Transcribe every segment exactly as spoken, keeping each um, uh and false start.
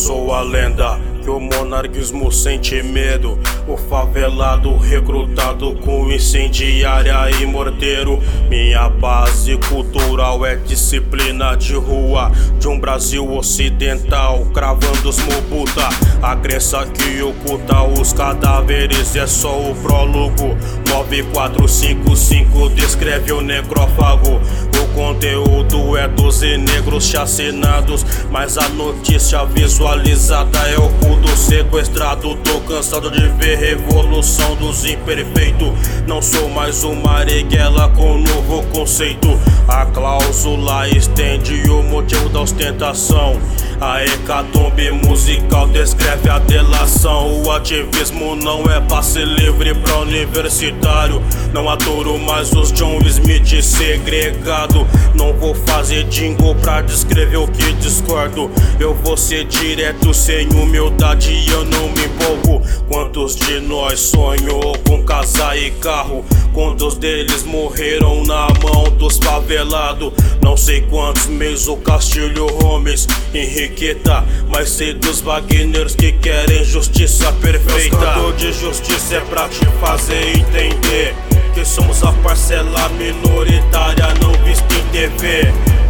sou a lenda que o monarquismo sente medo. O favelado recrutado com incendiária e morteiro. Minha base cultural é disciplina de rua de um Brasil ocidental, cravando os Mobuta. A crença que oculta os cadáveres é só o prólogo. Nove quatro cinco cinco descreve o necrófago. O conteúdo é doze negros chacinados, mas a notícia visualizada é o cu do sequestrado. Tô cansado de ver revolução dos imperfeitos. Não sou mais uma Marighella com novo conceito. A cláusula estende o motivo da ostentação. A hecatombe musical descreve a delação. O ativismo não é passe livre pra universitário. Não aturo mais os John Smith segregado. Não vou fazer jingle pra descrever o que discordo. Eu vou ser direto sem humildade e eu não me empolgo. Quantos de nós sonhou com casa e carro? Quantos deles morreram na mão dos favelados? Não sei quantos meses o Castilho Holmes, Henriqueta, mas sei dos Wagners que querem justiça perfeita. Meus cantos de justiça é pra te fazer entender que somos a parcela minoritária não vista em T V.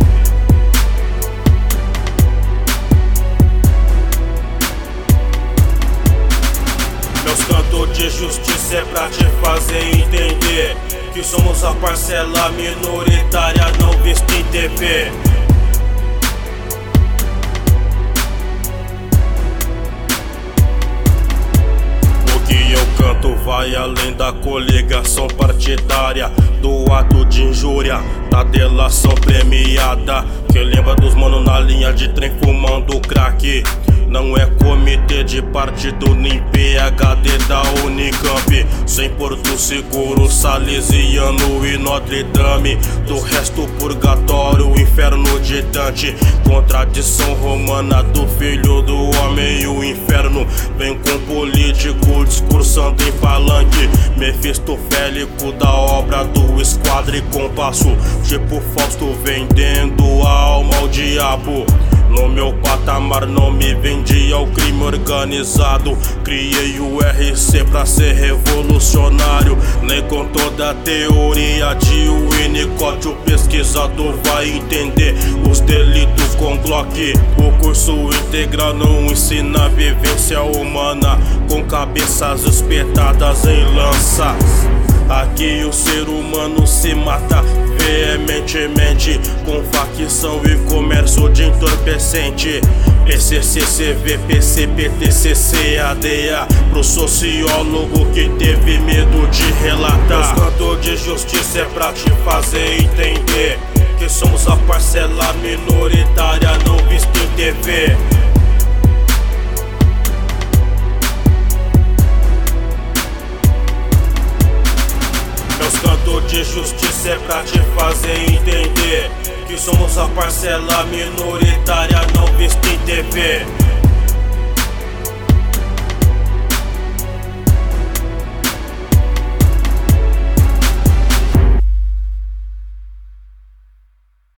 Meus cantos de justiça é pra te fazer entender que somos a parcela minoritária não vista em T V. O que eu canto vai além da coligação partidária, do ato de injúria, da delação premiada. Que lembra dos mano na linha de trem fumando crack. Não é comitê de partido nem P H D da Unicamp. Sem Porto Seguro, Salesiano e Notre Dame. Do resto purgatório, inferno de Dante. Contradição romana do filho do homem e o inferno. Vem com político discursando em palanque. Mefistofélico da obra do Esquadra e Compasso. Tipo Fausto vendendo a alma ao diabo. No meu patamar não me vendi ao crime organizado. Criei o R C pra ser revolucionário. Nem com toda a teoria de Winnicott o pesquisador vai entender os delitos com Glock. O curso integral não ensina a vivência humana com cabeças espetadas em lanças. Aqui o ser humano se mata veementemente com facção e comércio de entorpecente. P C C, C V, P C P, T C C, A D A pro sociólogo que teve medo de relatar. Meus cantos de justiça é pra te fazer entender que somos a parcela minoritária não vista em T V. Meus cantos de justiça é pra te fazer entender que somos a parcela minoritária não vista em T V.